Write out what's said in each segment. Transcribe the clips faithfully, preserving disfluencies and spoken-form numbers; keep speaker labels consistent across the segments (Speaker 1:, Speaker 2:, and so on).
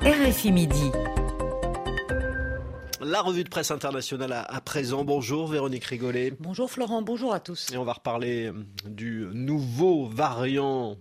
Speaker 1: R F I Midi.
Speaker 2: La revue de presse internationale à, à présent. Bonjour Véronique Rigolet.
Speaker 3: Bonjour Florent, bonjour à tous.
Speaker 2: Et on va reparler du nouveau variant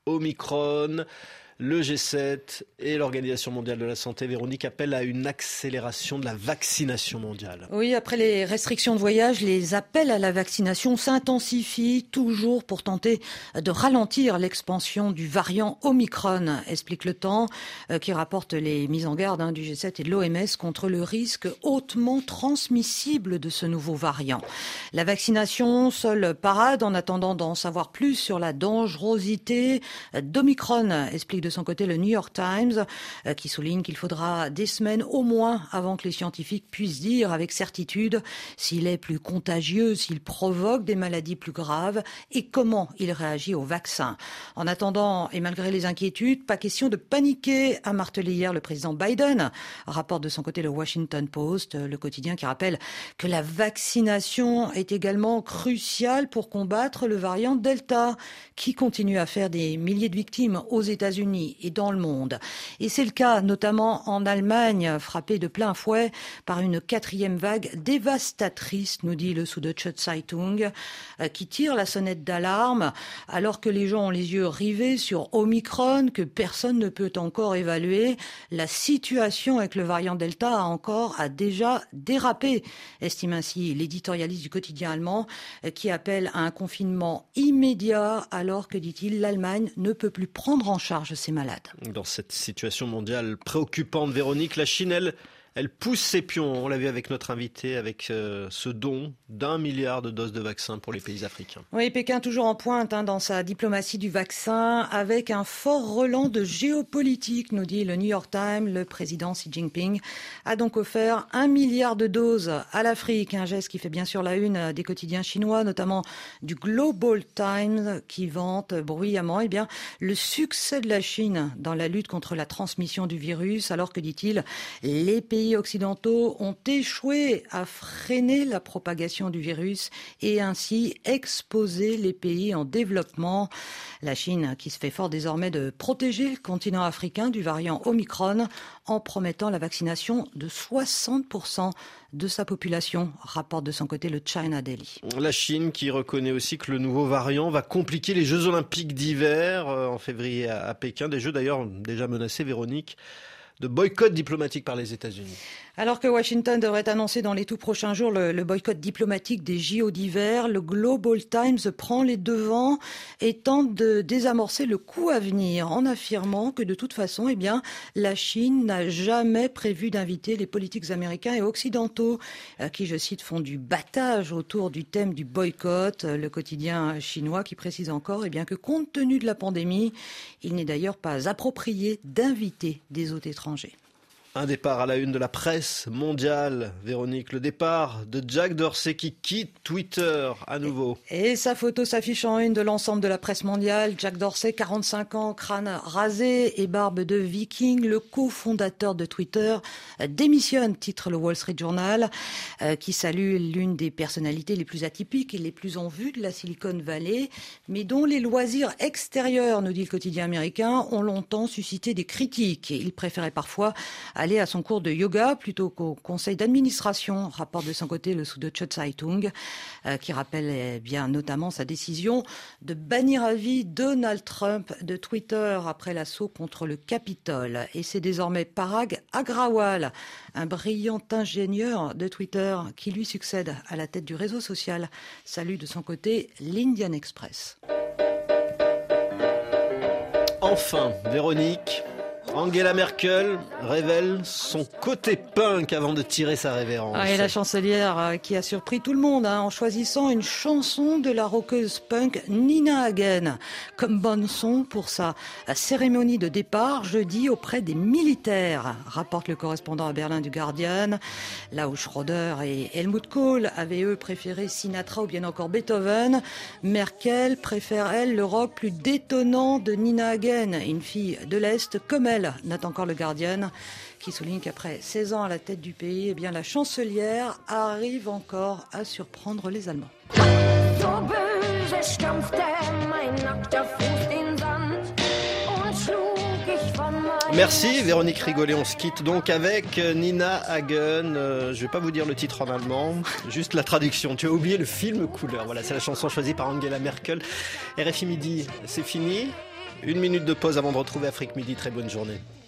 Speaker 2: Omicron. Le G sept et l'Organisation mondiale de la santé, Véronique, appellent à une accélération de la vaccination mondiale.
Speaker 3: Oui, après les restrictions de voyage, les appels à la vaccination s'intensifient toujours pour tenter de ralentir l'expansion du variant Omicron, explique Le Temps, euh, qui rapporte les mises en garde hein, du G sept et de l'O M S contre le risque hautement transmissible de ce nouveau variant. La vaccination, seule parade en attendant d'en savoir plus sur la dangerosité d'Omicron, explique de son côté le New York Times, euh, qui souligne qu'il faudra des semaines au moins avant que les scientifiques puissent dire avec certitude s'il est plus contagieux, s'il provoque des maladies plus graves et comment il réagit au vaccin. En attendant, et malgré les inquiétudes, pas question de paniquer, a martelé hier le président Biden. Rapporte de son côté le Washington Post, le quotidien qui rappelle que la vaccination est également cruciale pour combattre le variant Delta, qui continue à faire des milliers de victimes aux États-Unis et dans le monde. Et c'est le cas notamment en Allemagne, frappée de plein fouet par une quatrième vague dévastatrice, nous dit le Süddeutsche Zeitung, qui tire la sonnette d'alarme alors que les gens ont les yeux rivés sur Omicron, que personne ne peut encore évaluer. La situation avec le variant Delta a encore a déjà dérapé, estime ainsi l'éditorialiste du quotidien allemand, qui appelle à un confinement immédiat alors que, dit-il, l'Allemagne ne peut plus prendre en charge ces malades.
Speaker 2: Dans cette situation mondiale préoccupante, Véronique, la Chine, elle, elle pousse ses pions. On l'a vu avec notre invité, avec euh, ce don d'un milliard de doses de vaccins pour les pays africains.
Speaker 3: Oui, Pékin toujours en pointe hein, dans sa diplomatie du vaccin, avec un fort relent de géopolitique, nous dit le New York Times. Le président Xi Jinping a donc offert un milliard de doses à l'Afrique, un geste qui fait bien sûr la une des quotidiens chinois, notamment du Global Times, qui vante bruyamment eh bien, le succès de la Chine dans la lutte contre la transmission du virus, alors que, dit-il, les pays occidentaux ont échoué à freiner la propagation du virus et ainsi exposer les pays en développement. La Chine qui se fait fort désormais de protéger le continent africain du variant Omicron en promettant la vaccination de soixante pour cent de sa population, rapporte de son côté le China Daily.
Speaker 2: La Chine qui reconnaît aussi que le nouveau variant va compliquer les Jeux Olympiques d'hiver en février à Pékin, des Jeux d'ailleurs déjà menacés, Véronique, de boycott diplomatique par les États-Unis.
Speaker 3: Alors que Washington devrait annoncer dans les tout prochains jours le, le boycott diplomatique des J O d'hiver, le Global Times prend les devants et tente de désamorcer le coup à venir en affirmant que de toute façon, eh bien, la Chine n'a jamais prévu d'inviter les politiques américains et occidentaux euh, qui, je cite, font du battage autour du thème du boycott. Le quotidien chinois qui précise encore eh bien, que compte tenu de la pandémie, il n'est d'ailleurs pas approprié d'inviter des hôtes étrangers.
Speaker 2: Un départ à la une de la presse mondiale, Véronique, le départ de Jack Dorsey qui quitte Twitter à nouveau.
Speaker 3: Et sa photo s'affiche en une de l'ensemble de la presse mondiale. Jack Dorsey, quarante-cinq ans, crâne rasé et barbe de viking, le cofondateur de Twitter, démissionne, titre le Wall Street Journal, euh, qui salue l'une des personnalités les plus atypiques et les plus en vue de la Silicon Valley, mais dont les loisirs extérieurs, nous dit le quotidien américain, ont longtemps suscité des critiques. Il préférait parfois aller à son cours de yoga plutôt qu'au conseil d'administration, rapporte de son côté le Süddeutsche Zeitung, euh, qui rappelle eh bien notamment sa décision de bannir à vie Donald Trump de Twitter après l'assaut contre le Capitole. Et c'est désormais Parag Agrawal, un brillant ingénieur de Twitter, qui lui succède à la tête du réseau social. Salue de son côté l'Indian Express.
Speaker 2: Enfin, Véronique, Angela Merkel révèle son côté punk avant de tirer sa révérence.
Speaker 3: Ah, et la chancelière euh, qui a surpris tout le monde hein, en choisissant une chanson de la rockeuse punk Nina Hagen comme bonne son pour sa cérémonie de départ jeudi auprès des militaires, rapporte le correspondant à Berlin du Guardian. Là où Schroeder et Helmut Kohl avaient eux préféré Sinatra ou bien encore Beethoven, Merkel préfère elle le rock plus détonnant de Nina Hagen, une fille de l'Est comme elle, note encore le Guardian, qui souligne qu'après seize ans à la tête du pays, eh bien, la chancelière arrive encore à surprendre les Allemands.
Speaker 4: So böse stampfte mein nackter Fuß den Sand und schlug ich von meinem
Speaker 2: Merci Véronique Rigolet, on se quitte donc avec Nina Hagen. Euh, je vais pas vous dire le titre en allemand, juste la traduction. Tu as oublié le film Couleur. Voilà, c'est la chanson choisie par Angela Merkel. R F I Midi, c'est fini. Une minute de pause avant de retrouver Afrique Midi. Très bonne journée.